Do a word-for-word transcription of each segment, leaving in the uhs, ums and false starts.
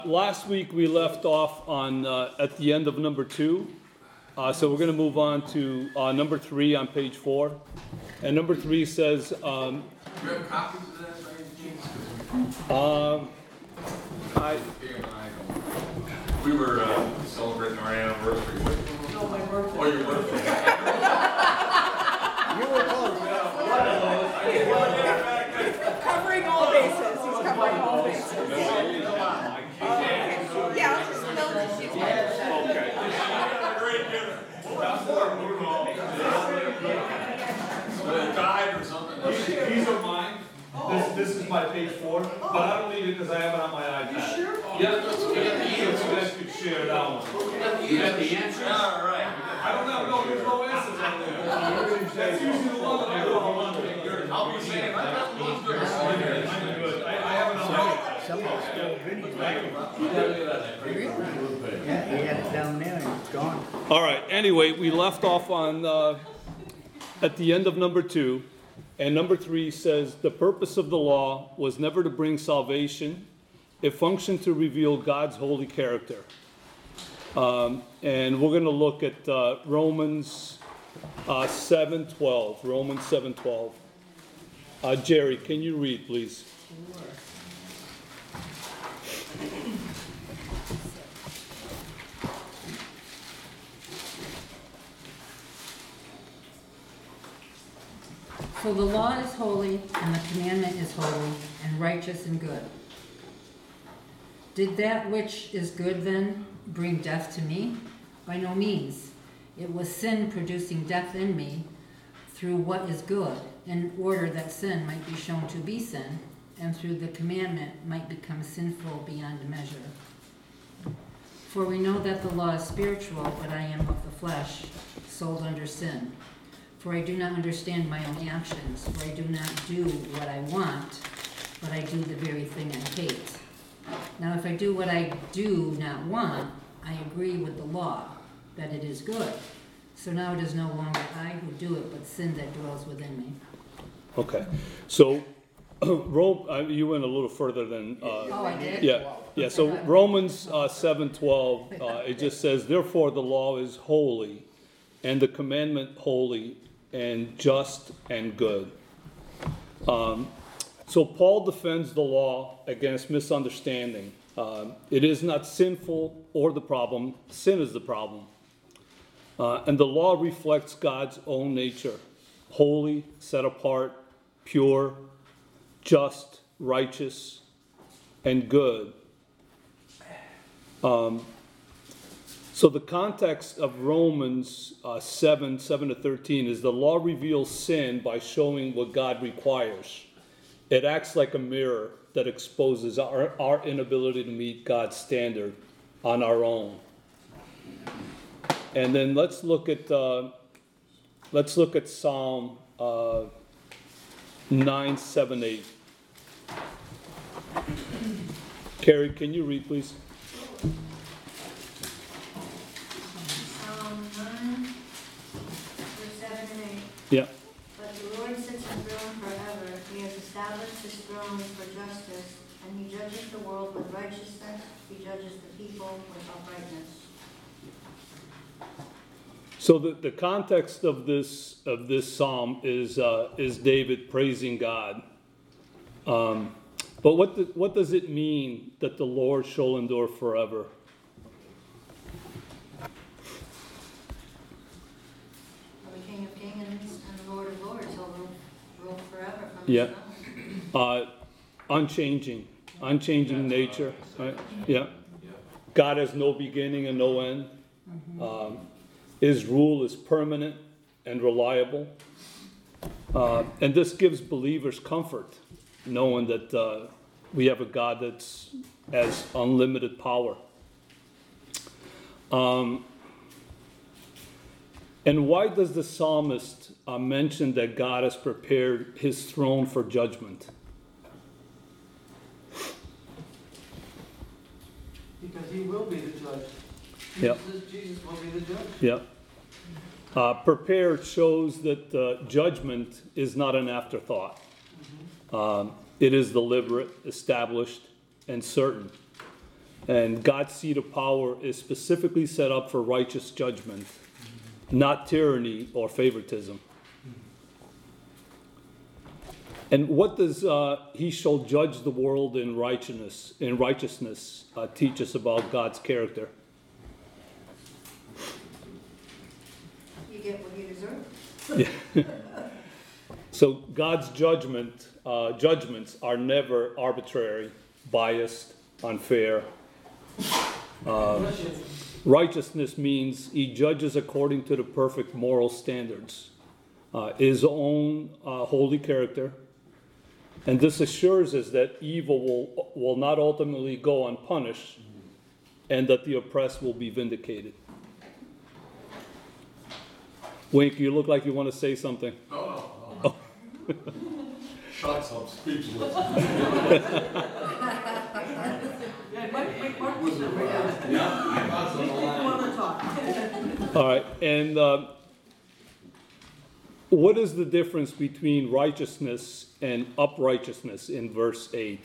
Last week we left off on uh, at the end of number two, uh, so we're going to move on to uh, number three on page four. And number three says, um, Do you have copies of that by any chance? um, I, We were uh, celebrating our anniversary. No, my birthday. Oh, your birthday. You were close. Covering all bases, he's covering all bases. Okay. Yeah, I'll just fill the sheet. Okay. Great dinner. That's what we're moving on. A guide or something. These are mine. This, this is my page four, but I don't need it because I have it on my iPad. You sure? Yeah, that's what we got the answer. You guys could share that one. You got the answer? All right. I don't know, no, there's no answers on there. That's usually the one that I go on. I'll be saying, that one's good. I'm good. I, I have it on my Someone stole video. Really? Yeah, he had it down there and it's gone. all right, anyway, we left off on uh, at the end of number two, and number three says, the purpose of the law was never to bring salvation. It functioned to reveal God's holy character. Um, and we're going to look at uh, Romans uh, seven twelve. Romans seven twelve. Uh, Jerry, can you read, please? For the law is holy, and the commandment is holy, and righteous and good. Did that which is good then bring death to me? By no means. It was sin producing death in me through what is good, in order that sin might be shown to be sin, and through the commandment might become sinful beyond measure. For we know that the law is spiritual, but I am of the flesh, sold under sin. For I do not understand my own actions, for I do not do what I want, but I do the very thing I hate. Now if I do what I do not want, I agree with the law, that it is good. So now it is no longer I who do it, but sin that dwells within me. Okay, so Rome, uh, you went a little further than. Uh, Oh, I did? Yeah, yeah. So Romans uh, seven twelve, uh, it just says, therefore the law is holy, and the commandment holy, and just and good. Um, so Paul defends the law against misunderstanding. Um, it is not sinful or the problem; sin is the problem. Uh, and the law reflects God's own nature: holy, set apart, pure, just, righteous, and good. Um, so the context of Romans uh, seven, seven to thirteen is the law reveals sin by showing what God requires. It acts like a mirror that exposes our, our inability to meet God's standard on our own. And then let's look at uh, let's look at Psalm uh, nine, seven, eight. Carrie, can you read, please? Psalm nine, verse seven and eight. Yeah. But the Lord sits enthroned forever. He has established his throne for justice, and he judges the world with righteousness. He judges the people with uprightness. So the, the context of this of this psalm is uh, is David praising God. Um, but what the, what does it mean that the Lord shall endure forever? The King of Kings and the Lord of Lords, he'll rule, rule forever from Yeah. his throne. Uh, unchanging, unchanging nature. Right? Yeah. God has no beginning and no end. Um, his rule is permanent and reliable. Uh, and this gives believers comfort, knowing that uh, we have a God that's has unlimited power. Um, and why does the psalmist uh, mention that God has prepared his throne for judgment? Because he will be the judge. Yep. Jesus, Jesus will be the judge. Yeah. Uh, prepared shows that uh, judgment is not an afterthought. Um, it is deliberate, established, and certain. And God's seat of power is specifically set up for righteous judgment, not tyranny or favoritism. And what does uh, he shall judge the world in righteousness, in righteousness uh, teach us about God's character? You get what you deserve. So God's judgment, uh, judgments are never arbitrary, biased, unfair. Uh, righteousness means he judges according to the perfect moral standards, uh, his own uh, holy character. And this assures us that evil will, will not ultimately go unpunished and that the oppressed will be vindicated. Wink, you look like you want to say something. No, no, no. Shucks, I'm speechless. All right, and uh, what is the difference between righteousness and uprightness in verse eight?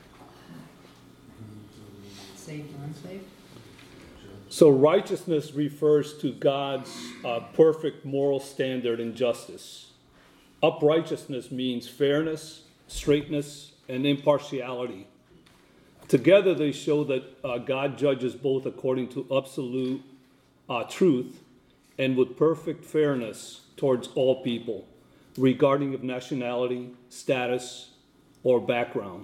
Saved or unsaved? So righteousness refers to God's uh, perfect moral standard and justice. Uprightness means fairness, straightness, and impartiality. Together they show that uh, God judges both according to absolute uh, truth and with perfect fairness towards all people, regarding of nationality, status, or background.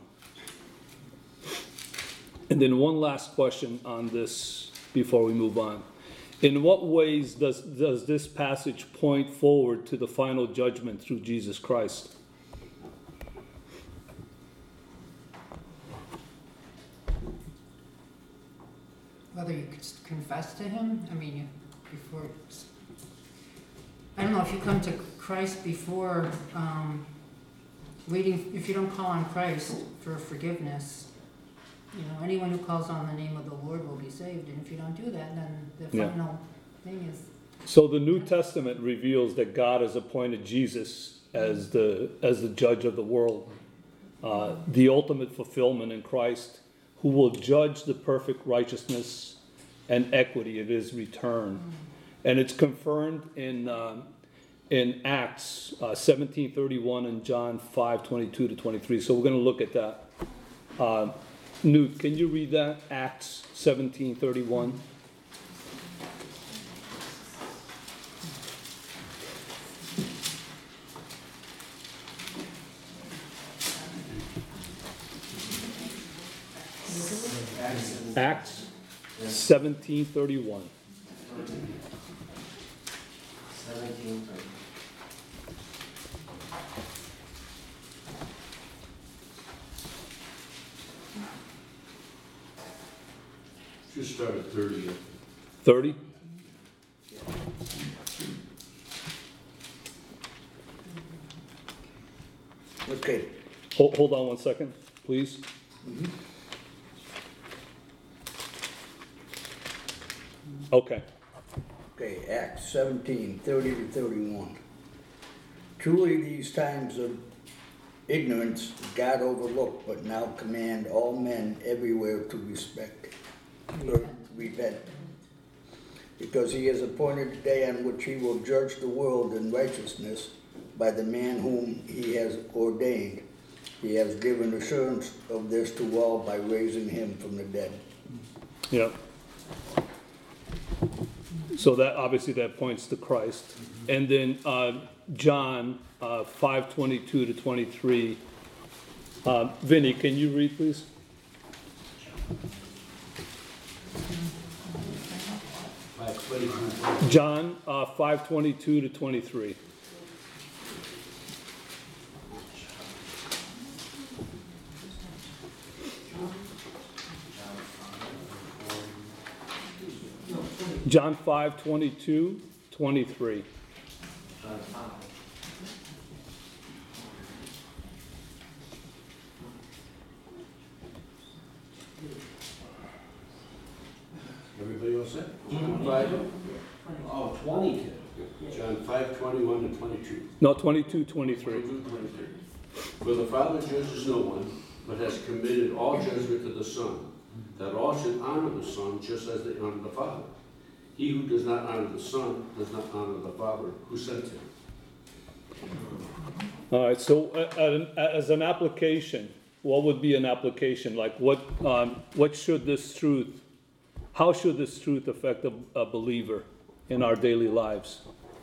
And then one last question on this before we move on. In what ways does, does this passage point forward to the final judgment through Jesus Christ? Whether you could confess to him, I mean, you, before, it's- I don't know, if you come to Christ before, um, waiting, if you don't call on Christ for forgiveness, you know, anyone who calls on the name of the Lord will be saved, and if you don't do that, then the Yeah. final thing is, So the New Testament reveals that God has appointed Jesus as the, as the judge of the world, uh, the ultimate fulfillment in Christ, who will judge the perfect righteousness and equity of his return. And it's confirmed in, um, in Acts uh, seventeen thirty-one and John five twenty-two to twenty-three. So we're going to look at that. Uh, Newt, can you read that? Acts seventeen thirty-one. Acts seventeen thirty-one. Seventeen. Just start at thirty. thirty? Okay, Hold, hold on one second, please. Okay. okay, Acts seventeen, thirty to thirty-one. Truly these times of ignorance God overlooked, but now command all men everywhere to respect, or repent. Because he has appointed a day on which he will judge the world in righteousness by the man whom he has ordained. He has given assurance of this to all by raising him from the dead. Yeah. So that, obviously that points to Christ. And then, uh, John, uh, five twenty-two to twenty-three. Uh, Vinny, can you read, please? Five twenty-two. John, uh, five twenty-two to twenty-three. John five twenty-two, twenty-three. John five. Everybody all set? John five. Oh, twenty-two. John five, twenty-one and twenty-two. No, twenty-two, twenty-three. twenty-two, twenty-three. For the Father judges no one, but has committed all judgment to the Son, that all should honor the Son just as they honor the Father. He who does not honor the Son does not honor the Father who sent him. All right, so uh, as an application, what would be an application? Like what, um, what should this truth, how should this truth affect a, a believer in our daily lives?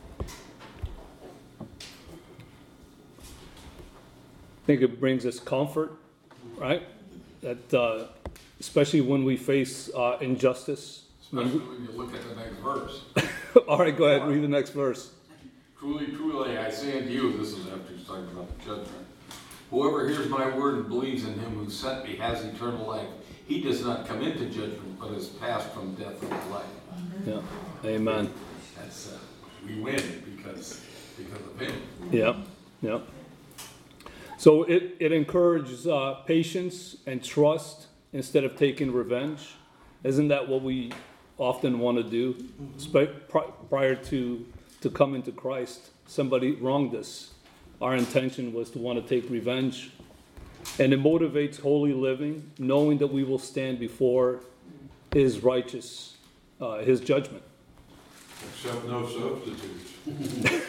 I think it brings us comfort, right? That, uh, especially when we face uh, injustice. Especially when you look at the next verse. All right, go ahead, read the next verse. Truly, truly, I say unto you, this is after he's talking about the judgment. Whoever hears my word and believes in him who sent me has eternal life. He does not come into judgment, but is passed from death into life. Yeah, amen. That's, uh, we win because, because of him. Yeah, yeah. So it, it encourages uh, patience and trust instead of taking revenge. Isn't that what we often want to do? Spe- pri- prior to, to coming to Christ, somebody wronged us. Our intention was to want to take revenge. And it motivates holy living, knowing that we will stand before his righteous, uh, his judgment. Except no substitutes.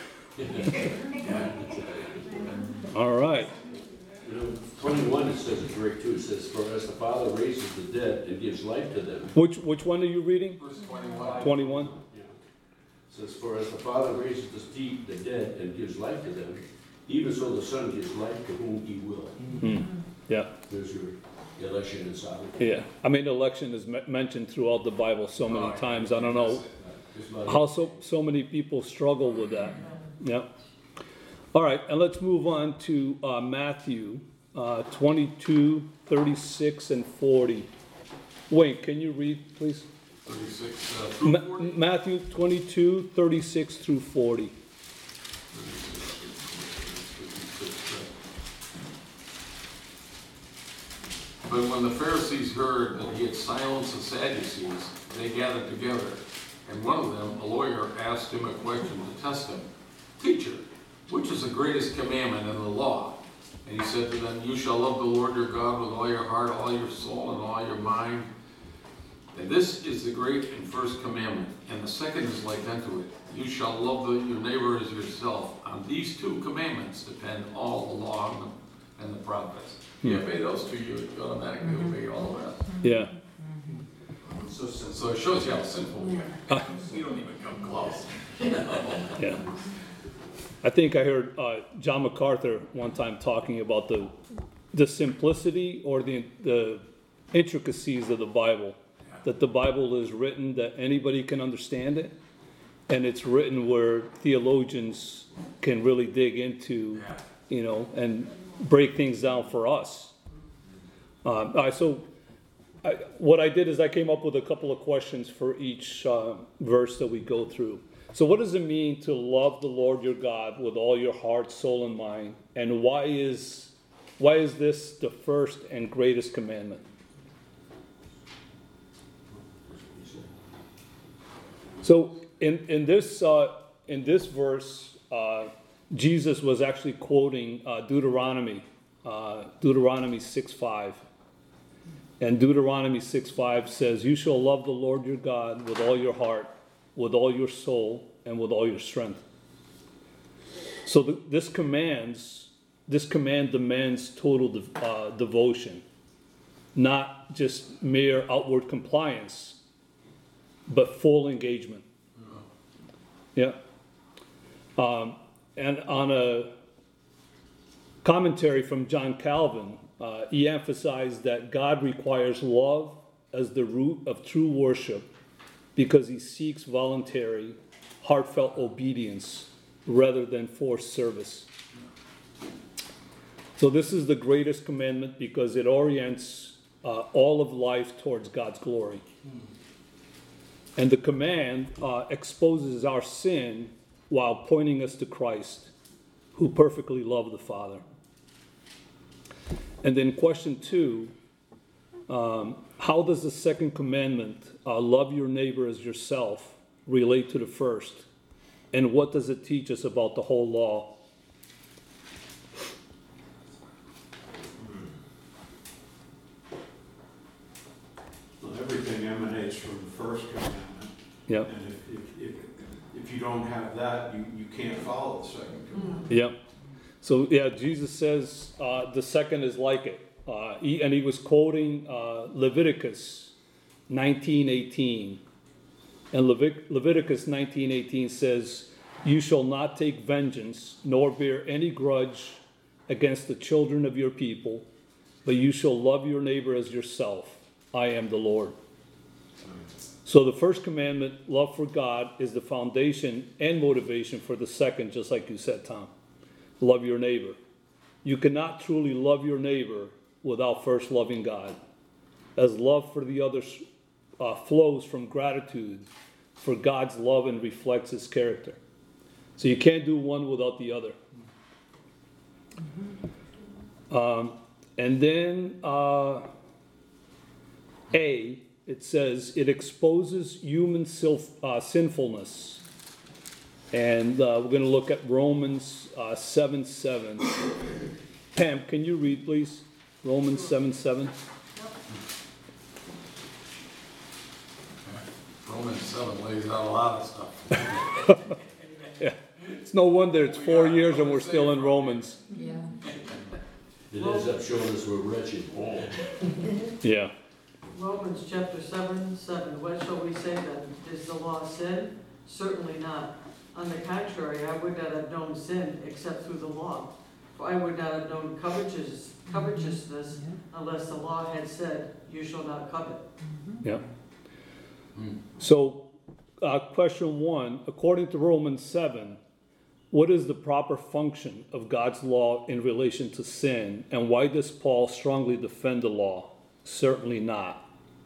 All right. You know, twenty-one, it says it's great too. It says, for as the Father raises the dead and gives life to them. Which, which one are you reading? Verse twenty-one. twenty-one? Yeah. It says, for as the Father raises the deep, the dead and gives life to them, even so the Son gives life to whom he will. Hmm. Yeah. There's your election and sovereignty. Yeah, I mean, election is me- mentioned throughout the Bible so many times. I don't know Just about how so, so many people struggle with that. Yeah. All right, and let's move on to uh, Matthew uh, twenty-two, thirty-six, and forty. Wayne, can you read, please? thirty-six uh, through Ma- forty. Matthew twenty-two, thirty-six through forty. But when the Pharisees heard that he had silenced the Sadducees, they gathered together. And one of them, a lawyer, asked him a question to test him. Teacher, which is the greatest commandment in the law? And he said to them, you shall love the Lord your God with all your heart, all your soul, and all your mind. And this is the great and first commandment. And the second is like unto it. You shall love the, your neighbor as yourself. On these two commandments depend all the law and the, and the prophets. You obey those two, you automatically obey all the rest. Yeah. So, so so it shows you how simple we are. We don't even come close. Yeah. I think I heard uh, John MacArthur one time talking about the the simplicity or the the intricacies of the Bible. That the Bible is written that anybody can understand it, and it's written where theologians can really dig into, you know, and break things down for us. Um, all right, so I, what I did is I came up with a couple of questions for each uh, verse that we go through. So what does it mean to love the Lord your God with all your heart, soul, and mind? And why is why is this the first and greatest commandment? So in in this uh, in this verse, uh, Jesus was actually quoting uh, Deuteronomy, uh, Deuteronomy six five. And Deuteronomy six five says, you shall love the Lord your God with all your heart, with all your soul, and with all your strength. So the, this commands, this command demands total de- uh, devotion, not just mere outward compliance, but full engagement. Yeah. Um, and on a commentary from John Calvin, uh, he emphasized that God requires love as the root of true worship because he seeks voluntary, heartfelt obedience rather than forced service. So this is the greatest commandment because it orients uh, all of life towards God's glory. And the command uh, exposes our sin while pointing us to Christ, who perfectly loved the Father. And then question two, um, how does the second commandment, uh, love your neighbor as yourself, relate to the first? And what does it teach us about the whole law? is from the first commandment. Yep, And if, if, if, if you don't have that, you, you can't follow the second commandment. yep. So, yeah, Jesus says, uh, the second is like it. Uh, he, and he was quoting, uh, Leviticus nineteen eighteen. And Levit- Leviticus nineteen eighteen says, "You shall not take vengeance, nor bear any grudge against the children of your people, but you shall love your neighbor as yourself. I am the Lord." So the first commandment, love for God, is the foundation and motivation for the second, just like you said, Tom. Love your neighbor. You cannot truly love your neighbor without first loving God, as love for the others uh, flows from gratitude for God's love and reflects his character. So you can't do one without the other. Um, and then uh, A, it says, it exposes human silf, uh, sinfulness. And uh, we're going to look at Romans uh, seven seven. Pam, can you read, please? Romans seven seven. Romans seven lays out a lot of stuff. Yeah. It's no wonder it's four years and we're still in Romans. Yeah. It ends up showing us we're wretched. Yeah. Romans chapter seven, seven, what shall we say then? Is the law sin? Certainly not. On the contrary, I would not have known sin except through the law. For I would not have known covetous, covetousness unless the law had said, you shall not covet. Yeah. So, uh, question one, according to Romans seven, what is the proper function of God's law in relation to sin, and why does Paul strongly defend the law? Certainly not.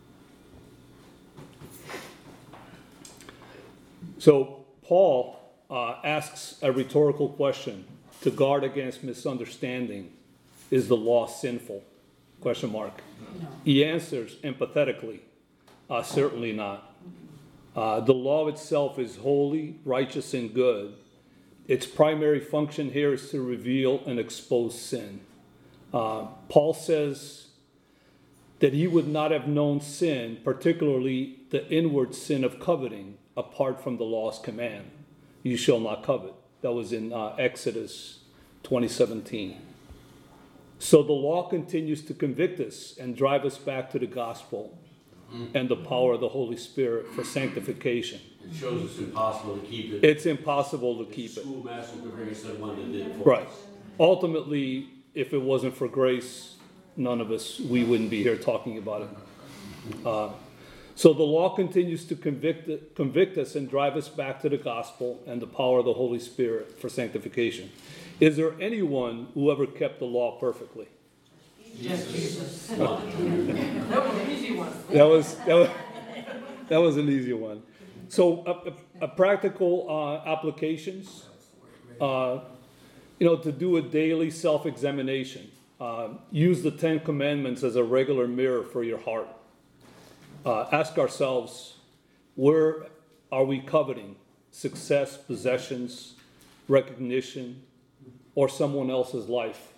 So, Paul uh, asks a rhetorical question to guard against misunderstanding. Is the law sinful? Question mark. No. He answers empathetically, uh, certainly not. Uh, the law itself is holy, righteous, and good. Its primary function here is to reveal and expose sin. Uh, Paul says that he would not have known sin, particularly the inward sin of coveting, apart from the law's command. You shall not covet. That was in uh, Exodus twenty seventeen. So the law continues to convict us and drive us back to the gospel and the power of the Holy Spirit for sanctification. It shows it's impossible to keep it. It's impossible to keep it. Schoolmaster could bring us that one that did it for Right. us. Ultimately, if it wasn't for grace, none of us, we wouldn't be here talking about it. Uh, so the law continues to convict, convict us and drive us back to the gospel and the power of the Holy Spirit for sanctification. Is there anyone who ever kept the law perfectly? Yes, Jesus. That was an easy one. That was that was that was an easy one. So, a, a, a practical uh, applications, uh, you know, to do a daily self-examination. Uh, use the Ten Commandments as a regular mirror for your heart. Uh, ask ourselves, where are we coveting? Success, possessions, recognition, or someone else's life?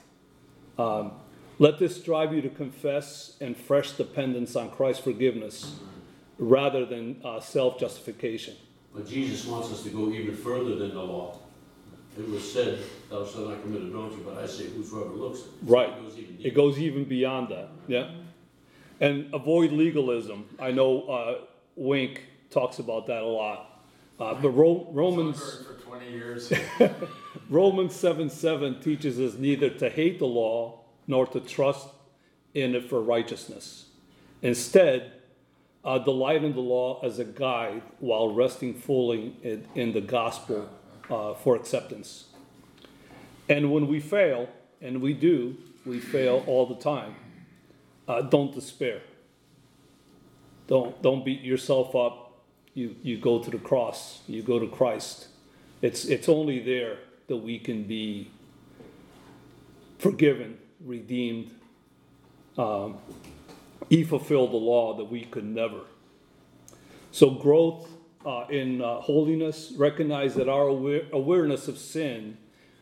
Um, let this drive you to confess and fresh dependence on Christ's forgiveness rather than uh, self-justification. But Jesus wants us to go even further than the law. It was said, thou shalt not commit adultery, but I say whosoever looks. Right. It goes even It deeper. goes even beyond that. Yeah. And avoid legalism. I know uh, Wink talks about that a lot. Uh, but Ro- Romans For twenty years. Romans seven seven teaches us neither to hate the law nor to trust in it for righteousness. Instead, uh, delight in the law as a guide while resting fully in, in the gospel uh, for acceptance. And when we fail, and we do, we fail all the time, uh, don't despair. Don't, don't beat yourself up. You, you go to the cross. You go to Christ. It's, it's only there that we can be forgiven, redeemed. Um, he fulfilled the law that we could never. So growth uh, in uh, holiness, recognize that our aware, awareness of sin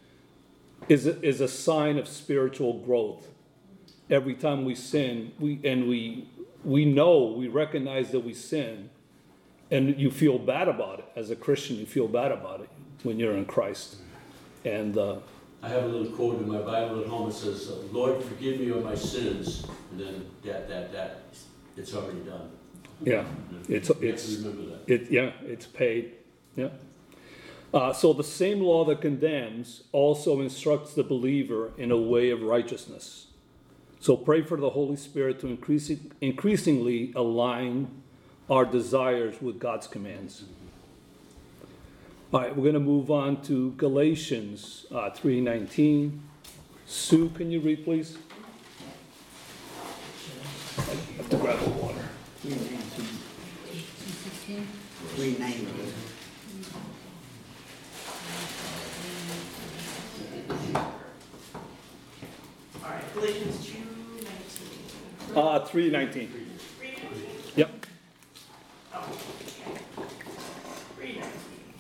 is a, is a sign of spiritual growth. Every time we sin, we and we we know, we recognize that we sin, and you feel bad about it. As a Christian, you feel bad about it when you're in Christ. And uh, I have a little quote in my Bible at home. It says, "Lord, forgive me of my sins," and then that, that, that, it's already done. yeah, it's, You have it's, to remember that. it, yeah, it's paid, yeah. Uh, so the same law that condemns also instructs the believer in a way of righteousness. So pray for the Holy Spirit to increase, increasingly align our desires with God's commands. All right, we're going to move on to Galatians uh, three nineteen. Sue, can you read, please? I have to grab the water. three nineteen. two sixteen? three nineteen. All right, Galatians two nineteen. Uh, three nineteen. Three nineteen? Yep. Oh, okay. Three nineteen.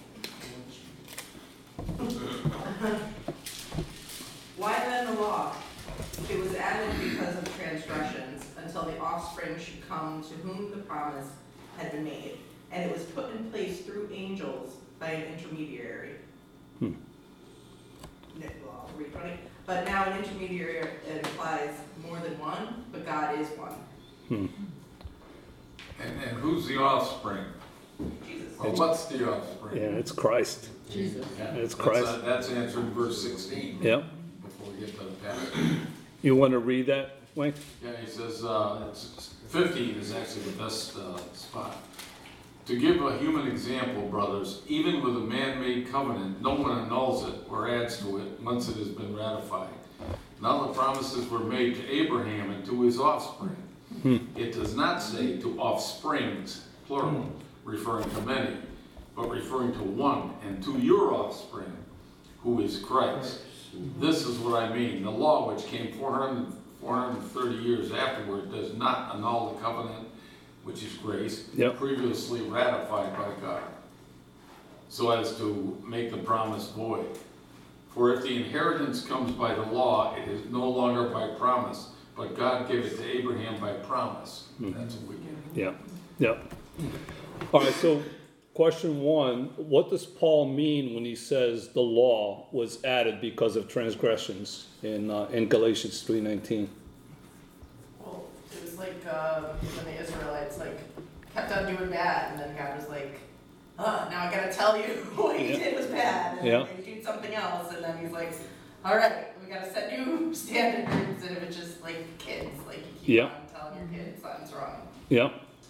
Why then the law? It was added because of transgressions, until the offspring should come to whom the promise had been made, and it was put in place through angels by an intermediary. Hmm. No, well, I'll read twenty. But now an intermediary implies more than one, but God is one. Hmm. And, and who's the offspring? Jesus. Well, what's the offspring? Yeah, it's Christ. Jesus. It's That's, Christ. uh, that's answered in verse sixteen. Yep. Before we get to the passage. You want to read that, Wayne? Yeah, he says, uh, it's, fifteen is actually the best, uh, spot. To give a human example, brothers, even with a man-made covenant, no one annuls it or adds to it once it has been ratified. Now the promises were made to Abraham and to his offspring. Hmm. It does not say to offsprings, plural, referring to many, but referring to one, and to your offspring, who is Christ. This is what I mean. The law, which came four hundred, four hundred thirty years afterward, does not annul the covenant, which is grace, Yep. previously ratified by God, so as to make the promise void. For if the inheritance comes by the law, it is no longer by promise, but God gave it to Abraham by promise. That's what we get. Yeah. Yeah. All right, so question one, what does Paul mean when he says the law was added because of transgressions in, uh, in Galatians three nineteen? Well, it was like uh, when the Israelites like kept on doing bad, and then God was like, "Uh, now I gotta tell you what you Yeah. did was bad," and Yeah. then they do something else, and then he's like, "All right, we gotta set new standards," and if it's just like kids, like you keep Yeah. on telling your kids something's wrong. Yeah.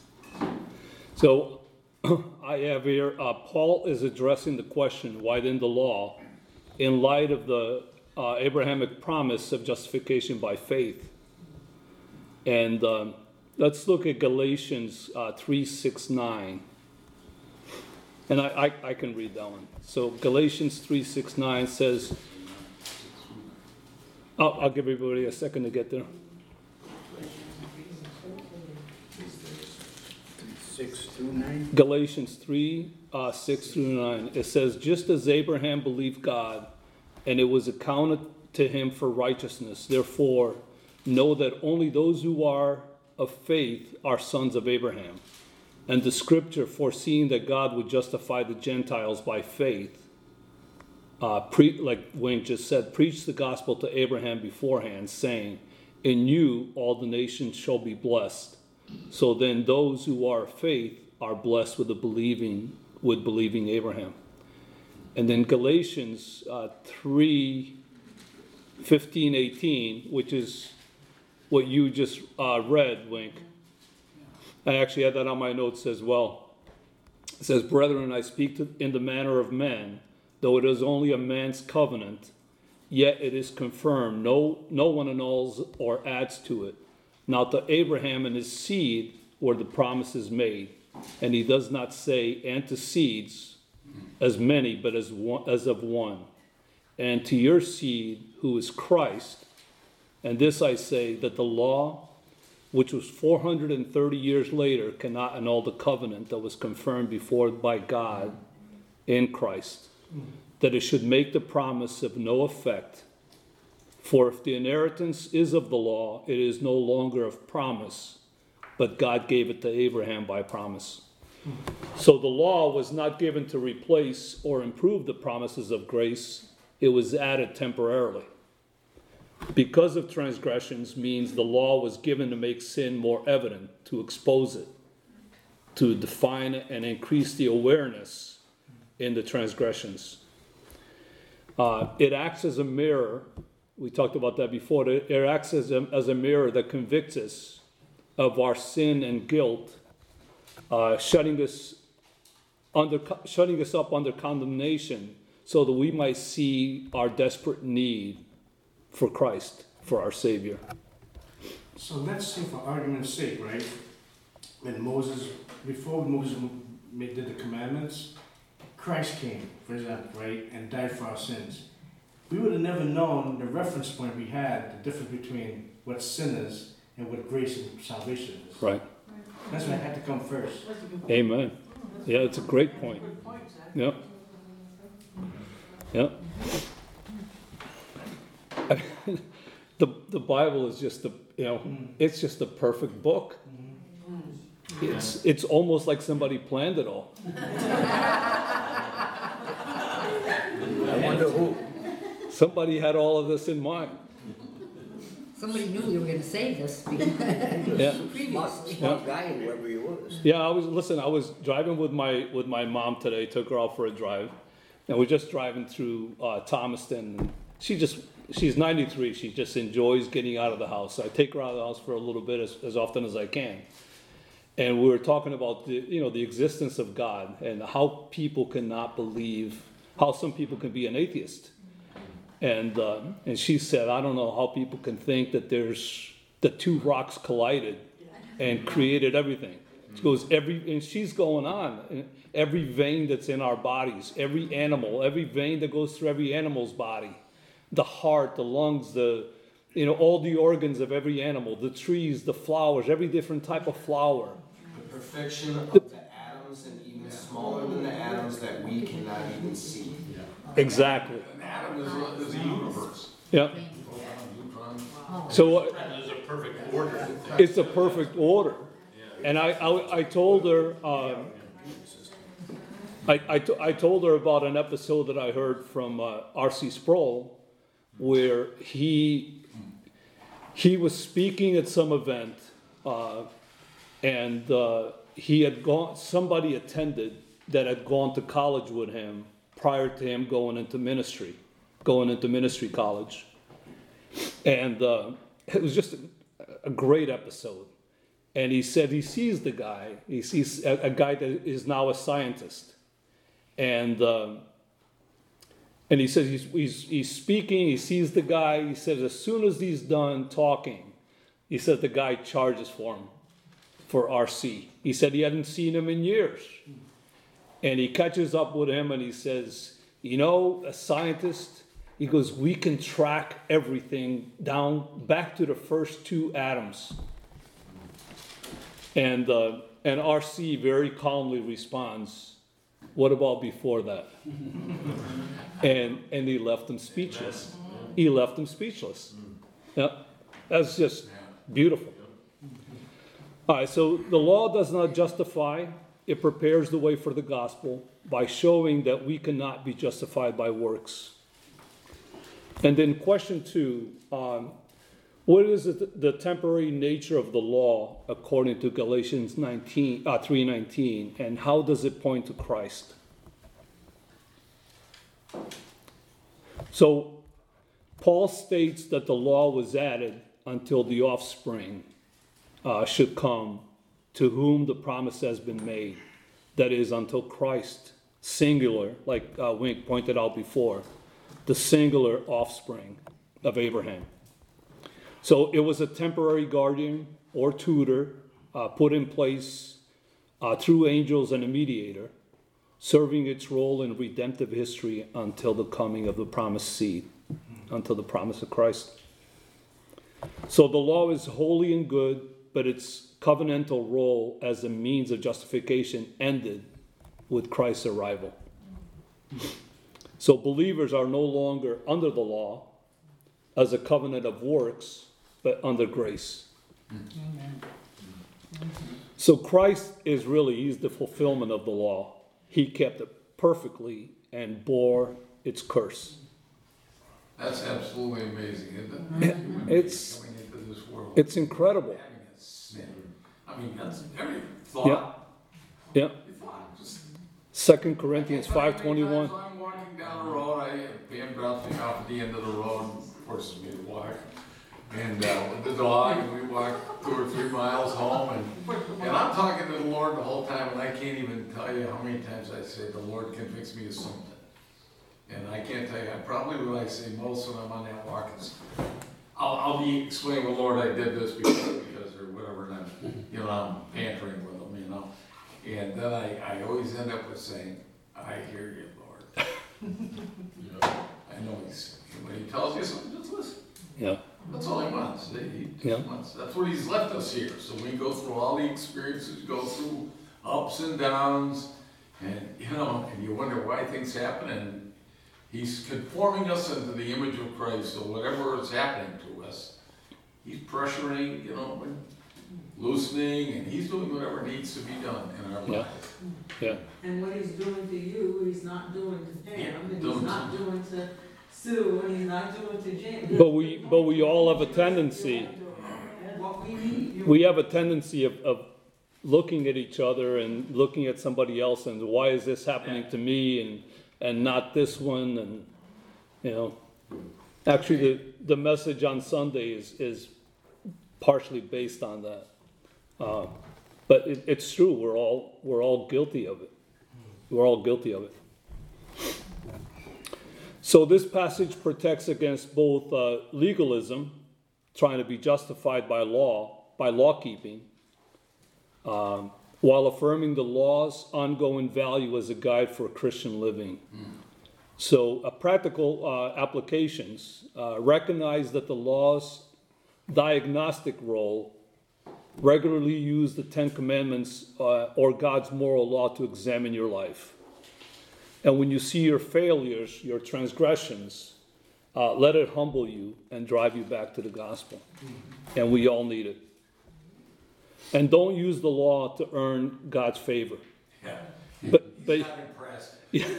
So I have here, uh, Paul is addressing the question, why then the law, in light of the uh, Abrahamic promise of justification by faith. And um, let's look at Galatians uh, three, six, nine. And I, I, I can read that one. So Galatians three, six, nine says, I'll, I'll give everybody a second to get there. Six through nine? Galatians three, uh, six through nine. It says, just as Abraham believed God, and it was accounted to him for righteousness, therefore know that only those who are of faith are sons of Abraham. And the scripture, foreseeing that God would justify the Gentiles by faith, uh, pre- like Wayne just said, preached the gospel to Abraham beforehand, saying, in you all the nations shall be blessed. So then those who are of faith are blessed with the believing, with believing Abraham. And then Galatians uh, three, fifteen, eighteen, which is what you just uh, read, Wink. I actually had that on my notes as well. It says, brethren, I speak to, in the manner of men, though it is only a man's covenant, yet it is confirmed. No, no one annuls or adds to it. Now to Abraham and his seed were the promises made. And he does not say, and to seeds, as many, but as one, as of one. And to your seed, who is Christ. And this I say, that the law, which was four hundred thirty years later, cannot annul the covenant that was confirmed before by God in Christ, that it should make the promise of no effect. For if the inheritance is of the law, it is no longer of promise, but God gave it to Abraham by promise. So the law was not given to replace or improve the promises of grace. It was added temporarily. Because of transgressions means the law was given to make sin more evident, to expose it, to define it and increase the awareness in the transgressions. Uh, it acts as a mirror. We talked about that before. It, it acts as a, as a mirror that convicts us of our sin and guilt, uh, shutting us under, shutting us up under condemnation, so that we might see our desperate need for Christ, for our Savior. So let's say, for argument's sake, right, when Moses, before Moses made, did the commandments, Christ came, for example, right, and died for our sins. We would have never known the reference point we had, the difference between what sin is and what grace and salvation is. Right. That's what had to come first. Amen. Yeah, it's a great point. Yeah. Yeah. the the Bible is just the you know it's just a perfect book. It's it's almost like somebody planned it all. I wonder who. Somebody had all of this in mind. Somebody knew we were gonna say this because Yeah. previously. Smart guy, whoever he was. Yeah, I was listen. I was driving with my with my mom today. Took her out for a drive, and we're just driving through uh, Thomaston. And she just she's ninety-three. She just enjoys getting out of the house. So I take her out of the house for a little bit as, as often as I can. And we were talking about the you know the existence of God and how people cannot believe, how some people can be an atheist. And uh, and she said, I don't know how people can think that there's the two rocks collided and created everything. She goes, every, and she's going on, every vein that's in our bodies, every animal, every vein that goes through every animal's body, the heart, the lungs, the, you know, all the organs of every animal, the trees, the flowers, every different type of flower. The perfection of the atoms and even smaller than the atoms that we cannot even see. Exactly. An atom is a, is a universe. Yeah. So uh, There's a perfect order. it's a perfect order. And I, I, I told her, um, I, I, t- I told her about an episode that I heard from uh, R C Sproul, where he he was speaking at some event, uh, and uh, he had gone. Somebody attended that had gone to college with him prior to him going into ministry, going into ministry college, and uh, it was just a, a great episode. And he said he sees the guy. He sees a, a guy that is now a scientist, and um, and he says he's, he's he's speaking. He sees the guy. He says as soon as he's done talking, he says the guy charges for him for R C. He said he hadn't seen him in years, and he catches up with him and he says, you know, a scientist. He goes, we can track everything down back to the first two atoms. And uh, and R C very calmly responds, what about before that? and and he left him speechless. He left him speechless. Yeah, that's just beautiful. All right, so the law does not justify. It prepares the way for the gospel by showing that we cannot be justified by works. And then question two, um, what is it, the temporary nature of the law according to Galatians nineteen, uh, three nineteen, and how does it point to Christ? So Paul states that the law was added until the offspring uh, should come, to whom the promise has been made. That is, until Christ, singular, like uh, Wink pointed out before, the singular offspring of Abraham. So it was a temporary guardian or tutor uh, put in place uh, through angels and a mediator, serving its role in redemptive history until the coming of the promised seed, until the promise of Christ. So the law is holy and good, but its covenantal role as a means of justification ended with Christ's arrival. So believers are no longer under the law as a covenant of works, but under grace. Amen. So Christ is really, he's the fulfillment of the law. He kept it perfectly and bore its curse. That's absolutely amazing, isn't it? Human It's- being coming into this world. It's incredible. Having a sin. I mean, that's every thought. Yeah. You thought, just. Second Corinthians five twenty-one. I'm walking down the road, I, Pam drops me off at the end of the road, forces me to walk. And, uh, with the dog, and we walk two or three miles home, and, and I'm talking to the Lord the whole time, and I can't even tell you how many times I say, the Lord convicts me of something. And I can't tell you, I probably what I say most when I'm on that walk is, I'll, I'll be explaining, well, Lord, I did this because, because, or whatever, and I'm, you know, I'm bantering with them, you know. And then I, I always end up with saying, I hear you, Lord. You know, I know he's, when he tells you something, just listen. Yeah. That's all he wants. He just Yeah. wants. That's what he's left us here. So we go through all the experiences, go through ups and downs, and you know, and you wonder why things happen. And he's conforming us into the image of Christ. So whatever is happening to us, he's pressuring, you know, loosening, and he's doing whatever needs to be done in our Yeah. lives. Yeah. And what he's doing to you, he's not doing to Pam, Yeah, and doing he's not to- doing to Sue, and he's not doing to James. But we, but we all have a tendency, And what we need, you. we have a tendency of, of looking at each other and looking at somebody else and why is this happening to me and, and not this one, and, you know. Actually, the, the message on Sunday is, is partially based on that. Uh, but it, it's true, we're all, we're all guilty of it. We're all guilty of it. So this passage protects against both uh, legalism, trying to be justified by law, by law keeping, um, while affirming the law's ongoing value as a guide for Christian living. Mm. So uh, practical uh, applications uh, recognize that the law's diagnostic role regularly use the Ten Commandments uh, or God's moral law to examine your life. And when you see your failures, your transgressions, uh, let it humble you and drive you back to the gospel. And we all need it. And don't use the law to earn God's favor. Yeah. But, but He's not impressed.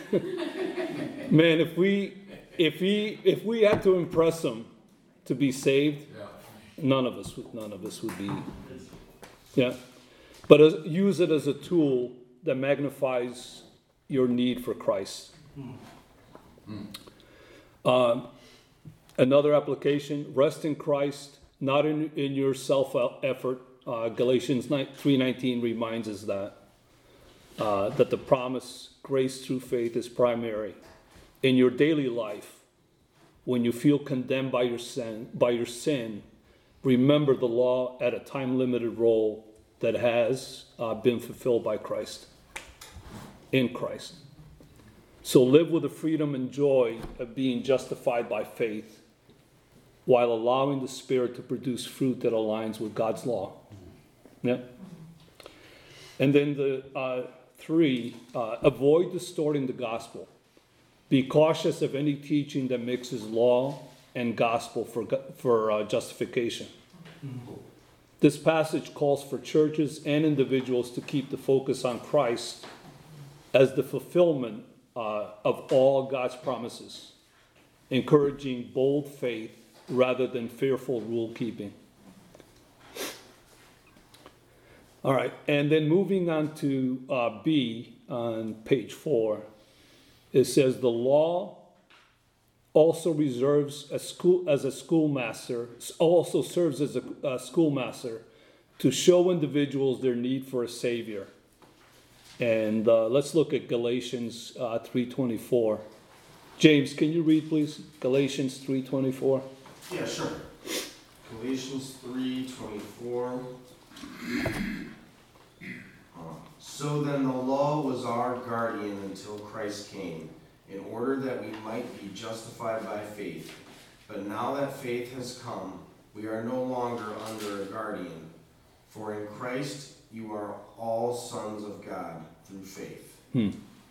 man, if we if he if we had to impress him to be saved, Yeah. none of us would none of us would be. Yeah. But as, use it as a tool that magnifies your need for Christ. Mm. Um, another application, rest in Christ, not in, in your self-effort. Uh, Galatians three nineteen reminds us that, uh, that the promise, grace through faith, is primary. In your daily life, when you feel condemned by your sin, by your sin, remember the law at a time-limited role that has uh, been fulfilled by Christ. In Christ. So live with the freedom and joy of being justified by faith while allowing the Spirit to produce fruit that aligns with God's law. Yeah. And then the uh, three, uh, avoid distorting the gospel. Be cautious of any teaching that mixes law and gospel for, for uh, justification. Mm-hmm. This passage calls for churches and individuals to keep the focus on Christ as the fulfillment uh, of all God's promises, encouraging bold faith rather than fearful rule keeping. All right, and then moving on to uh, B on page four, it says the law also reserves a school as a schoolmaster, also serves as a, a schoolmaster to show individuals their need for a savior. And uh, let's look at Galatians uh, three twenty-four. James, can you read, please? Galatians three twenty-four. Yeah, sure. Galatians three twenty-four. So then the law was our guardian until Christ came, in order that we might be justified by faith. But now that faith has come, we are no longer under a guardian. For in Christ you are all sons of God through faith. Hmm.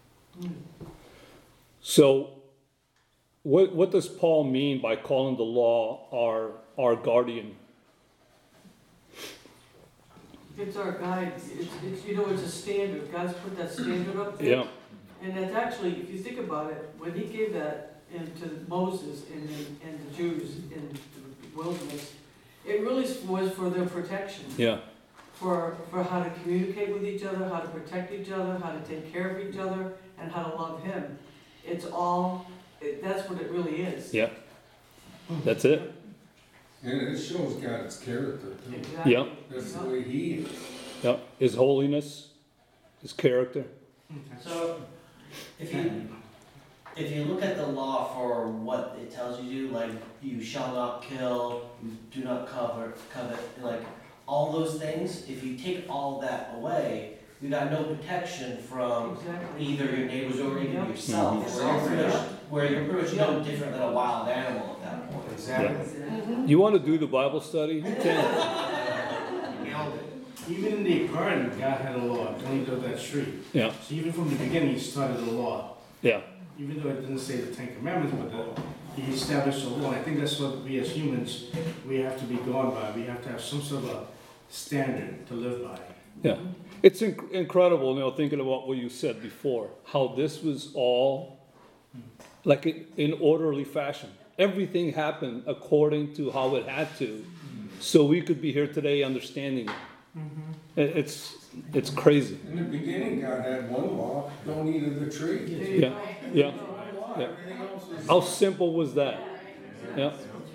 So, what what does Paul mean by calling the law our our guardian? It's our guide, it's, it's, you know, it's a standard, God's put that standard up there. Yeah, And that's actually, if you think about it, when he gave that in, to Moses and, the- and the Jews in the wilderness, it really was for their protection. yeah, For, for how to communicate with each other, how to protect each other, how to take care of each other, and how to love him. It's all, it, that's what it really is. yeah. That's it. And it shows God's character too. Exactly. Yeah, That's the way he is. yeah. His holiness, his character. So, if you, if you look at the law for what it tells you to do, like you shall not kill, you do not cover, covet, like all those things, if you take all that away, you got no protection from Exactly. either your neighbors or even Yeah. yourself, Mhm. where you're pretty much, where you're pretty much no different than a wild animal at that point. Exactly. You want to do the Bible study? You can. Nailed it. Even in the garden, God had a law, don't eat of that tree. Yeah, So even from the beginning, he started the law. yeah, Even though it didn't say the Ten Commandments, but the, he established a law. I think that's what we as humans, we have to be going by. We have to have some sort of a standard to live by. yeah. It's inc- incredible, you know, thinking about what you said before, how this was all like in, in orderly fashion. Everything happened according to how it had to, so we could be here today understanding it. It- It's, it's crazy. In the beginning, God had one law, don't eat of the tree. Yeah, yeah. Law, Yeah. everything else is. How simple was that? Yeah,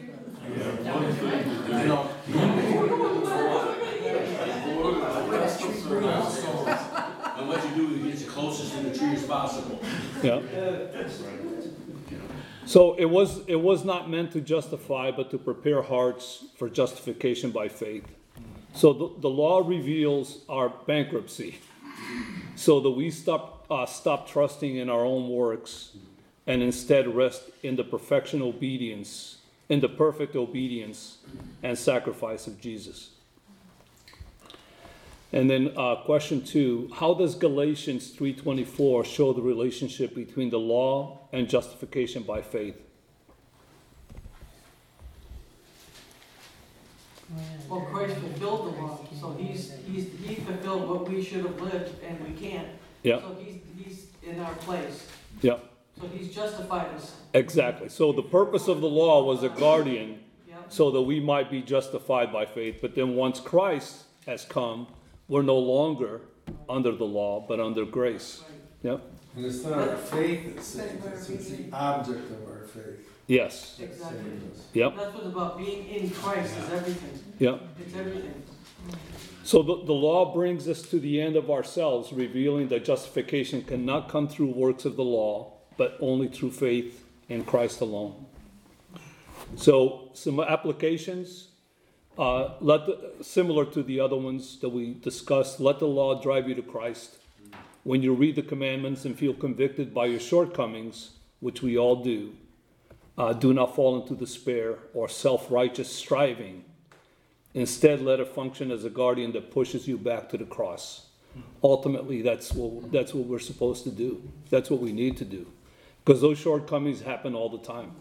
You know, and what you do is get you closest to the tree as possible. yeah. So it was, it was not meant to justify, but to prepare hearts for justification by faith. So the, the law reveals our bankruptcy, so that we stop, uh, stop trusting in our own works and instead rest in the perfection obedience, in the perfect obedience and sacrifice of Jesus. And then uh, question two, how does Galatians three twenty-four show the relationship between the law and justification by faith? Well, Christ fulfilled the law, so he's, he's, he fulfilled what we should have lived and we can't. Yeah, So he's, he's in our place, yeah, so he's justified us. exactly. So the purpose of the law was a guardian Yep. so that we might be justified by faith. But then once Christ has come, we're no longer under the law, but under grace. Yep, And it's not our faith that saves us, it's the object of our faith yes, that Exactly. saves us. yep, That's what's about being in Christ is everything. yep. It's everything. So the, the law brings us to the end of ourselves, revealing that justification cannot come through works of the law, but only through faith in Christ alone. So some applications, uh, let the, similar to the other ones that we discussed, let the law drive you to Christ. When you read the commandments and feel convicted by your shortcomings, which we all do, uh, do not fall into despair or self-righteous striving. Instead, let it function as a guardian that pushes you back to the cross. Ultimately, that's what, that's what we're supposed to do. That's what we need to do. Because those shortcomings happen all the time.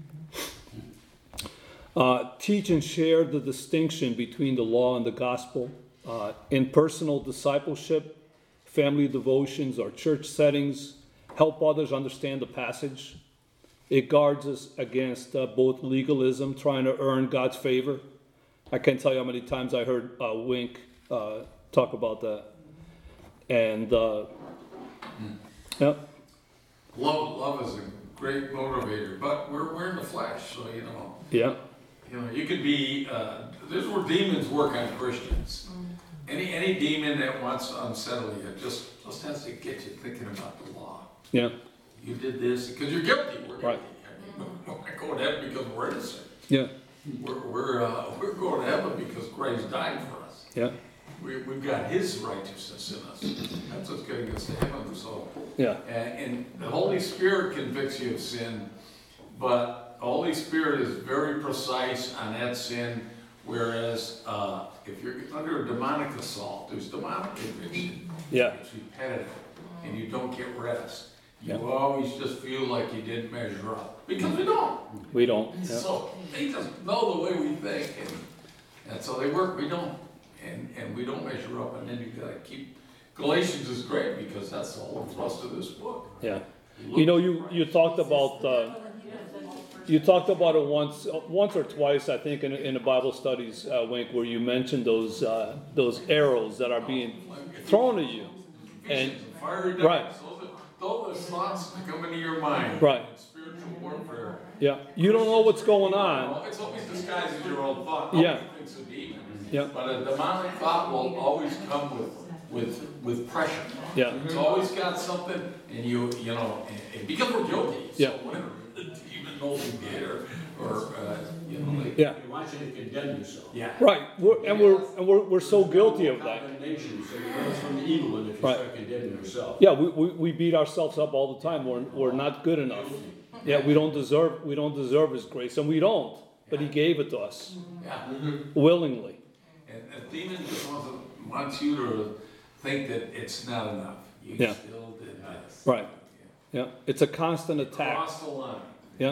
Uh, teach and share the distinction between the law and the gospel. Uh, in personal discipleship, family devotions, or church settings, help others understand the passage. It guards us against uh, both legalism, trying to earn God's favor. I can't tell you how many times I heard uh, Wink uh, talk about that. And, uh, yeah, Love, love is a great motivator, but we're, we're in the flesh, so you know, yeah, you know, you could be, uh, this is where demons work on Christians. Any, any demon that wants to unsettle you, just, just has to get you thinking about the law. yeah, You did this, because you're guilty, we're guilty. Right. We're not going to heaven because we're innocent. yeah, We're, we're, uh, we're going to heaven because Christ died for us. yeah, We, we've got His righteousness in us. That's what's getting us to heaven, so. yeah, And, and the Holy Spirit convicts you of sin, but the Holy Spirit is very precise on that sin, whereas uh, if you're under a demonic assault, there's demonic conviction. yeah, It's repetitive, and you don't get rest. You Yeah. always just feel like you didn't measure up, because we don't. we don't. Yeah. So they just know the way we think, and, and so they work, we don't. and, and we don't measure up, and then you gotta keep, Galatians is great, because that's the whole thrust of this book. Yeah. You know, you, you talked about, uh, you talked about it once, uh, once or twice, I think, in, in the Bible studies, uh, Wink, where you mentioned those, uh, those arrows that are being thrown at you. And, Fiery darts, right. those are, those are thoughts that come into your mind. Right. In spiritual warfare. Yeah, you don't know what's going on. It's always disguised as your own thought. Yeah. Nobody thinks a demon. Yeah. But a demonic thought will always come with, with, with pressure. Yeah. It's always got something, and you, you know, and, and because we're guilty. Yeah. So whenever the demon knows you get, or, or, uh, you know, like. Yeah. He wants you to condemn yourself. Yeah. Right, we're, and we're, and we're, we're so guilty of that. Condemnation, so you know it's from the evil one if you Right. start condemning yourself. Yeah, we, we, we beat ourselves up all the time, we're, we're not good enough. Yeah, we don't deserve, we don't deserve His grace, and we don't, but He gave it to us, Yeah. willingly. And a demon just wants, to, wants you to think that it's not enough. You Yeah. still did this. Right. Yeah, it's a constant attack. Cross the line. Yeah.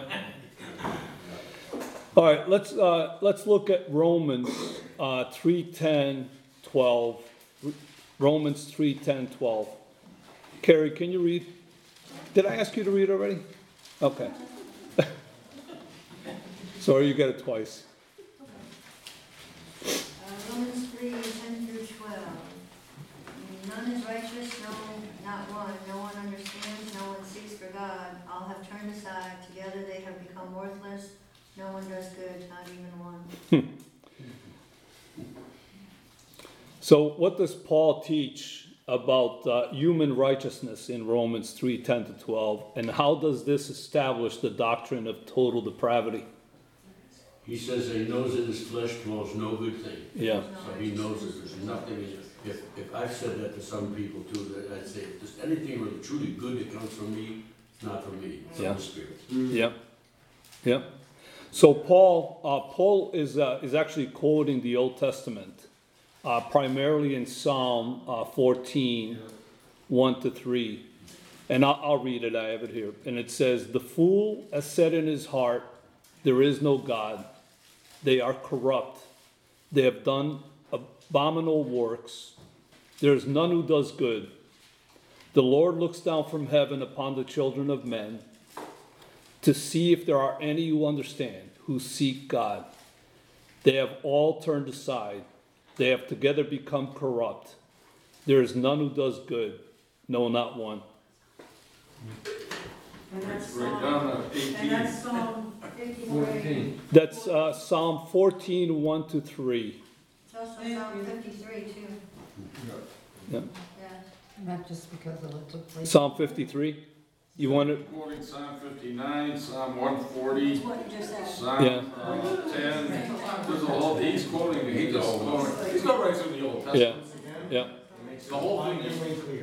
All right, let's, uh, let's look at Romans, uh, three, ten, twelve. Romans three, ten, twelve. Carrie, can you read? Did I ask you to read already? Okay. Sorry, you got it twice. Uh, Romans three, ten through twelve. None is righteous, no, not one. No one understands, no one seeks for God. All have turned aside. Together they have become worthless. No one does good, not even one. So what does Paul teach about uh, human righteousness in Romans three, ten to twelve? And how does this establish the doctrine of total depravity? He says that he knows in his flesh dwells no good thing. Yeah. So he knows that there's nothing in it. If, if I've said that to some people too, that I'd say, if there's anything really truly good that comes from me, it's not from me, it's Yeah. from the Spirit. Yeah. Yeah. So Paul, uh, Paul is, uh, is actually quoting the Old Testament, uh, primarily in Psalm uh, fourteen, one to three. And I'll, I'll read it, I have it here. And it says, "The fool has said in his heart, there is no God. They are corrupt. They have done abominable works. There is none who does good. The Lord looks down from heaven upon the children of men to see if there are any who understand, who seek God. They have all turned aside. They have together become corrupt. There is none who does good, no, not one." And that's Right down Psalm, to eighteen. and that's Psalm fifty-three. That's uh, Psalm fourteen, one to three. It's also Psalm fifty-three too. Yeah. Yeah. Not just because of what took place. Psalm fifty-three. You want to? Quoting Psalm fifty-nine, Psalm one forty, That's what you just said. Psalm Yeah. uh, ten. There's a whole, he's quoting, he's just going, he's going right through the Old Yeah. Testament. Yeah. The whole thing is.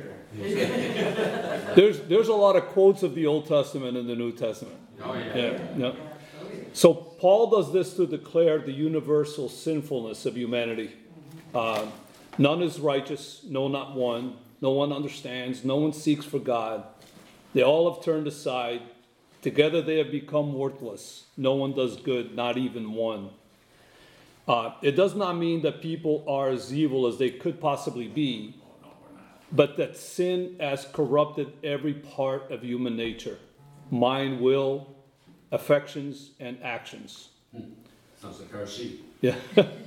There's there's a lot of quotes of the Old Testament in the New Testament. Oh, yeah. Yeah. Yeah. So Paul does this to declare the universal sinfulness of humanity. Uh, none is righteous, no, not one. No one understands. No one seeks for God. They all have turned aside. Together they have become worthless. No one does good, not even one. Uh, it does not mean that people are as evil as they could possibly be, but that sin has corrupted every part of human nature: mind, will, affections, and actions. Sounds like our seat. Yeah.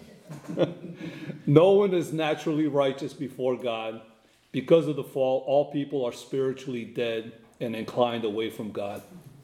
No one is naturally righteous before God. Because of the fall, all people are spiritually dead and inclined away from God.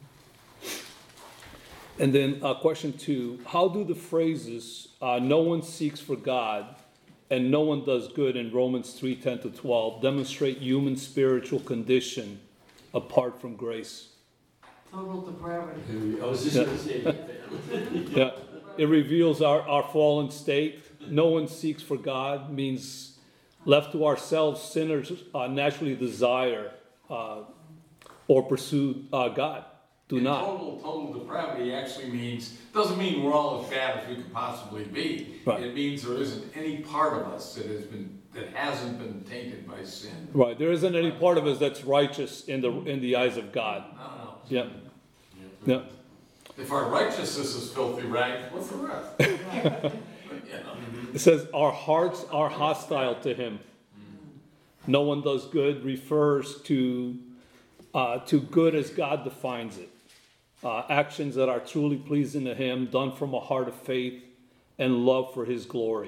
And then uh, question two, how do the phrases, uh, no one seeks for God and no one does good in Romans three, ten to twelve demonstrate human spiritual condition apart from grace? Total depravity. I was just Yeah. going to say that. Yeah, it reveals our, our fallen state. No one seeks for God means left to ourselves, sinners uh, naturally desire uh, or pursue uh, God. Do And not. Total, total depravity actually means, doesn't mean we're all as bad as we could possibly be. Right. It means there isn't any part of us that has been, that hasn't been tainted by sin. Right, there isn't any part of us that's righteous in the in the eyes of God. No, no. Yeah, yeah, If our righteousness is filthy rags, what's the rest? It says, our hearts are hostile to him. No one does good refers to, uh, to good as God defines it. Uh, actions that are truly pleasing to him, done from a heart of faith and love for his glory.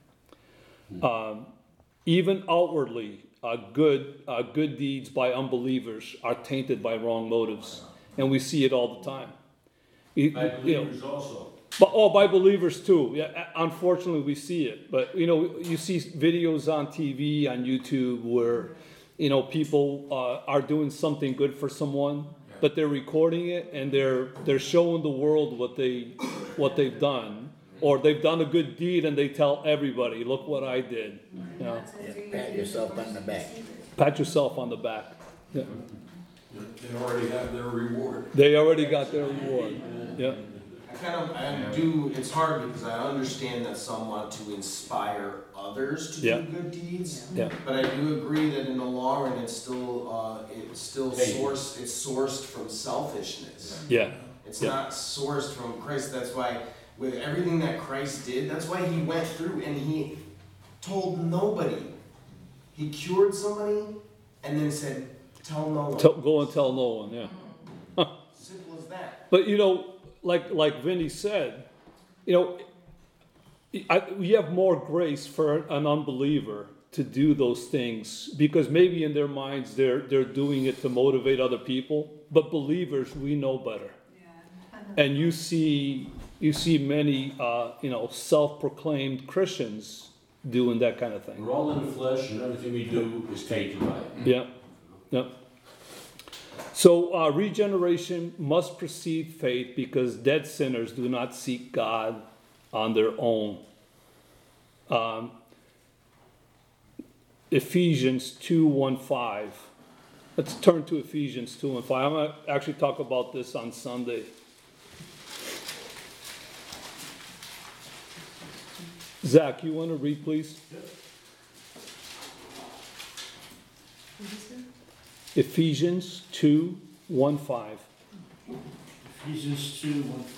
Um, even outwardly, uh, good, uh, good deeds by unbelievers are tainted by wrong motives. And we see it all the time. You- By you know, believers also. but, oh, by believers too. Yeah, unfortunately, we see it. But, you know, you see videos on T V, on YouTube, where, you know, people uh, are doing something good for someone, but they're recording it and they're they're showing the world what they what they've done, or they've done a good deed and they tell everybody, "Look what I did." You know, Yeah, pat yourself on the back. pat yourself on the back. Yeah. They already have their reward. They already got their reward. Yeah. I kind of, I do, it's hard because I understand that some want to inspire others to Yeah. do good deeds. Yeah. But I do agree that in the long run, it's still, uh, it's still Thank you. sourced, it's sourced from selfishness. Yeah. It's Yeah. not sourced from Christ. That's why with everything that Christ did, that's why he went through and he told nobody. He cured somebody and then said, tell no one. Tell, go and tell no one. Yeah. Simple as that. But you know, like like Vinny said, you know, I, we have more grace for an unbeliever to do those things because maybe in their minds they're they're doing it to motivate other people. But believers, we know better. And you see you see many uh, you know self-proclaimed Christians doing that kind of thing. We're all in the flesh, and everything we do is tainted by it. Yeah, yeah. So uh, regeneration must precede faith because dead sinners do not seek God on their own. Um, Ephesians two, one, five. Let's turn to Ephesians two and five. I'm going to actually talk about this on Sunday. Zach, you want to read, please? Ephesians two, one, five. Ephesians two, one,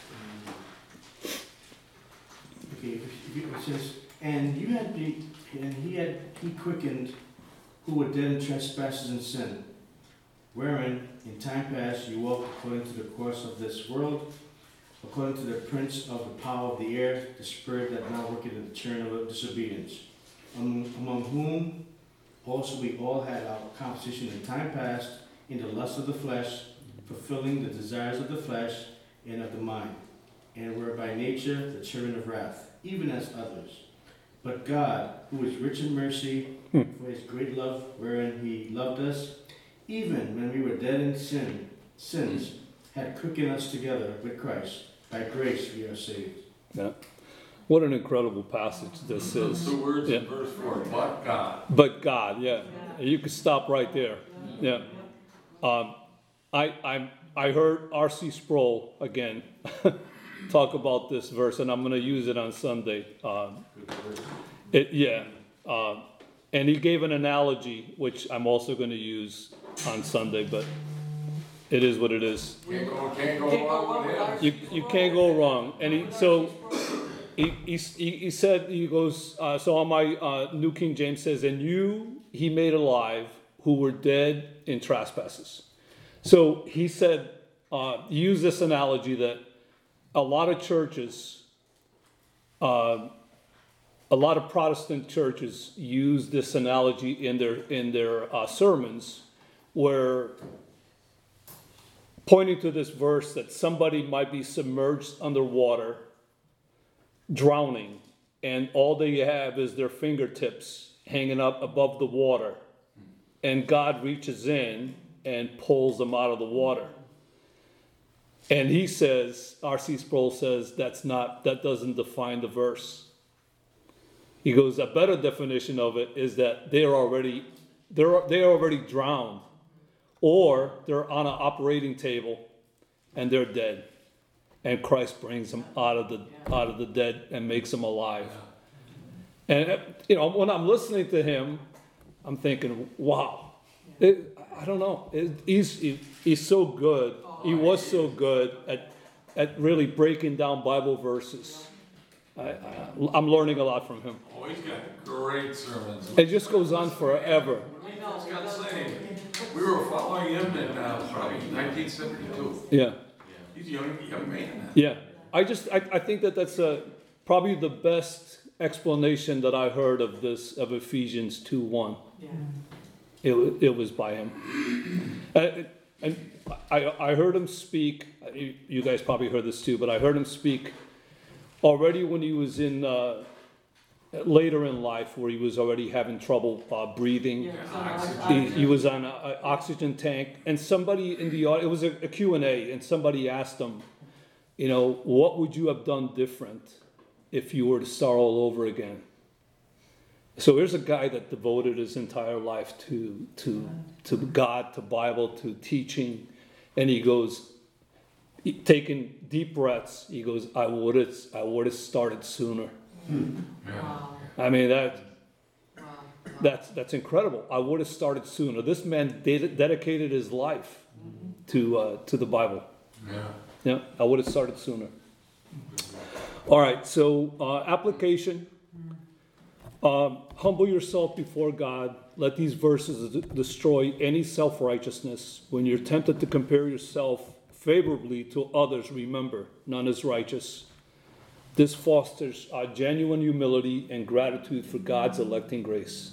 five. Okay, if you- it says, and you had been, and he had, he quickened who were dead in trespasses and sin, wherein in time past you walked according to the course of this world, according to the prince of the power of the air, the spirit that now worketh in the churn of disobedience, among, among whom also we all had our conversation in time past in the lust of the flesh, fulfilling the desires of the flesh and of the mind, and were by nature the children of wrath, even as others. But God, who is rich in mercy, Hmm. for his great love wherein he loved us, even when we were dead in sin, sins, had quickened us together with Christ. By grace we are saved. Yeah. What an incredible passage this is. Two words Yeah. in verse four, but God. But God, yeah. You could stop right there. Yeah. Um, I I I heard R C Sproul again talk about this verse, and I'm going to use it on Sunday. Um, it, yeah. Um, and he gave an analogy, which I'm also going to use on Sunday, but it is what it is. Can't go, can't go wrong with him. You you can't go wrong. And he so he he he, he said he goes uh, so on my uh, New King James says, and you he made alive who were dead in trespasses. So he said uh, he used this analogy that a lot of churches, uh, a lot of Protestant churches use this analogy in their in their uh, sermons, where pointing to this verse that somebody might be submerged underwater, drowning, and all they have is their fingertips hanging up above the water, and God reaches in and pulls them out of the water. And he says, R C Sproul says, that's not, that doesn't define the verse. He goes, a better definition of it is that they're already, they're, they're already drowned. Or they're on an operating table and they're dead. And Christ brings them out of the out of the dead and makes them alive. And you know, when I'm listening to him, I'm thinking, wow. It, I don't know. It, he's he, he's so good. He was so good at at really breaking down Bible verses. I, I, I'm learning a lot from him. Oh, he's got great sermons. It just goes on forever. I was gonna say, we were following him in, uh, probably nineteen seventy-two. Yeah, He's a young, young man. yeah. I just, I, I think that that's a, probably the best explanation that I heard of this, of Ephesians two one. Yeah. It, wa- it was by him. Uh, and I, I heard him speak, you, you guys probably heard this too, but I heard him speak already when he was in, uh, later in life, where he was already having trouble uh, breathing. Yeah, it's on our- He, he was on an oxygen tank, and somebody in the audience, it was a, a Q and A, and somebody asked him, you know, what would you have done different if you were to start all over again? So here's a guy that devoted his entire life to to to God, to Bible, to teaching, and he goes, he- taking deep breaths. He goes, I would have I would have started sooner. Wow, I mean that. wow. That's that's incredible. I would have started sooner. This man ded- dedicated his life to uh, to the Bible. Yeah. Yeah, I would have started sooner. All right, so uh, application. Um, humble yourself before God. Let these verses d- destroy any self-righteousness. When you're tempted to compare yourself favorably to others, remember, none is righteous. This fosters uh, genuine humility and gratitude for God's electing grace.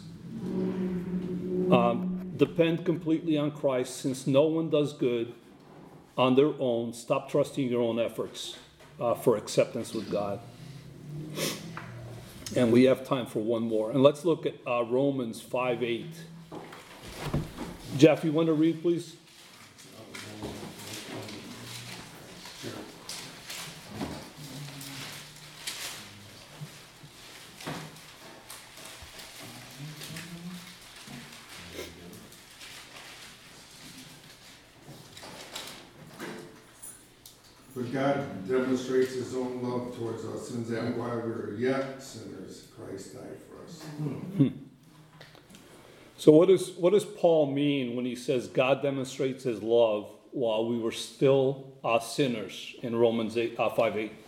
Um, depend completely on Christ, since no one does good on their own. Stop trusting your own efforts uh, for acceptance with God. And we have time for one more. And let's look at uh, Romans five eight. Jeff, you want to read, please? But God demonstrates his own love towards us, in that while we were yet sinners, Christ died for us. So what does what does Paul mean when he says God demonstrates his love while we were still uh, sinners in Romans eight, uh, five eight?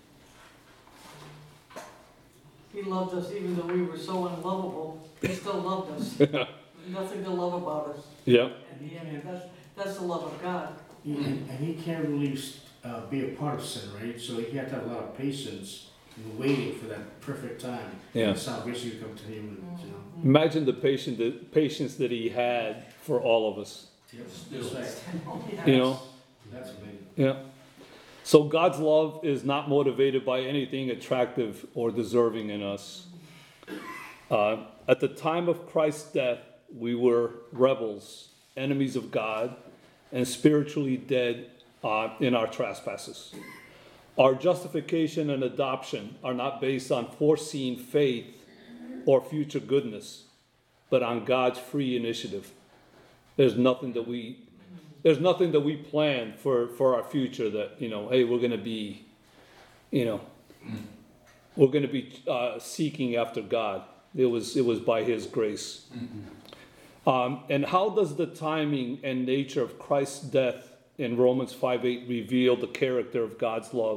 He loved us even though we were so unlovable. He still loved us. Nothing to love about us. Yeah. And he, and that's, that's the love of God. And and he can't really uh, be a part of sin, right? So he had to have a lot of patience in waiting for that perfect time. Yeah. And salvation to come to him, and, you know. Imagine the patient, the patience that he had for all of us. That's right. You know? That's amazing. Yeah. So God's love is not motivated by anything attractive or deserving in us. Uh, at the time of Christ's death, we were rebels, enemies of God, and spiritually dead uh, in our trespasses. Our justification and adoption are not based on foreseen faith or future goodness, but on God's free initiative. There's nothing that we There's nothing that we plan for, for our future that, you know, hey, we're going to be, you know, we're going to be uh, seeking after God. It was it was by his grace. Um, and how does the timing and nature of Christ's death in Romans five eight reveal the character of God's love?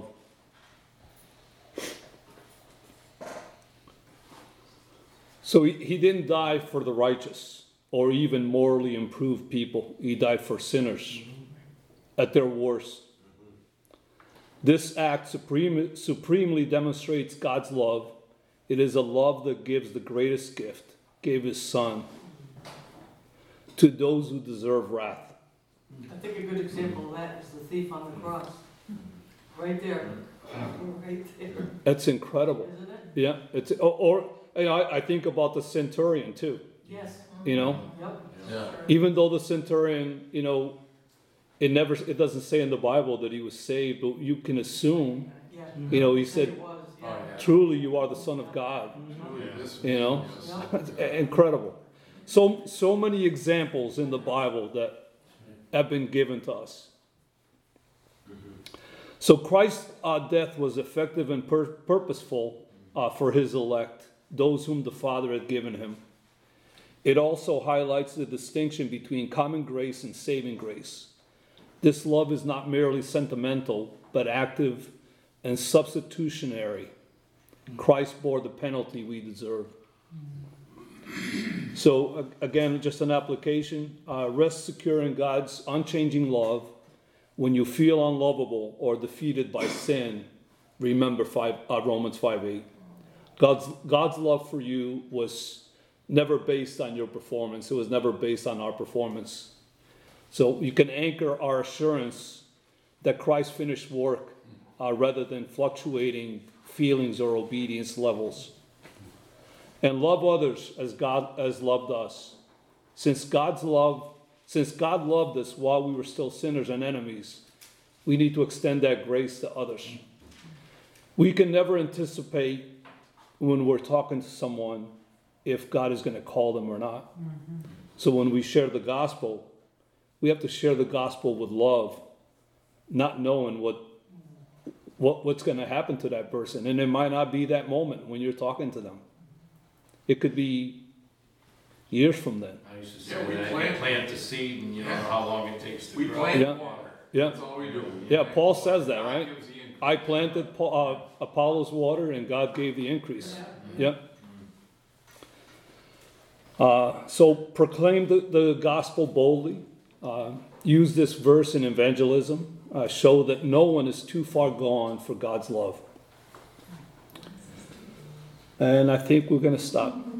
So he, he didn't die for the righteous or even morally improved people. He died for sinners at their worst. This act supreme, supremely demonstrates God's love. It is a love that gives the greatest gift, gave his son to those who deserve wrath. I think a good example of that is the thief on the cross. Right there. Right there. That's incredible. Isn't it? Yeah, it's or, or you know, I, I think about the centurion too. Yes. You know, Yep. Yeah. even though the centurion, you know, it never, it doesn't say in the Bible that he was saved, but you can assume, Yeah. you know, he Said said, it was, Oh, yeah. yeah. truly you are the Son of God. Oh, yeah, this- You know? yes. It's incredible. So, so many examples in the Bible that have been given to us. So Christ's uh, death was effective and pur- purposeful uh, for his elect, those whom the Father had given him. It also highlights the distinction between common grace and saving grace. This love is not merely sentimental, but active and substitutionary. Christ bore the penalty we deserve. So a- again, just an application, uh, rest secure in God's unchanging love. When you feel unlovable or defeated by sin, remember five, uh, Romans five eight. God's, God's love for you was never based on your performance. It was never based on our performance. So you can anchor our assurance that Christ finished work uh, rather than fluctuating feelings or obedience levels. And love others as God has loved us. Since God's love, since God loved us while we were still sinners and enemies, we need to extend that grace to others. We can never anticipate when we're talking to someone if God is going to call them or not. Mm-hmm. So when we share the gospel, we have to share the gospel with love, not knowing what what what's going to happen to that person. And it might not be that moment when you're talking to them. It could be years from then. I used to Yeah, say we that, plant- you plant the seed and you know Yeah. how long it takes to We grow. plant Yeah. water. Yeah. That's all we do. Yeah, Paul says that, God right? gives the increase. I planted uh, Apollo's water and God gave the increase. Yeah. Uh, so proclaim the, the gospel boldly. Uh, use this verse in evangelism. Uh, show that no one is too far gone for God's love. And I think we're going to stop.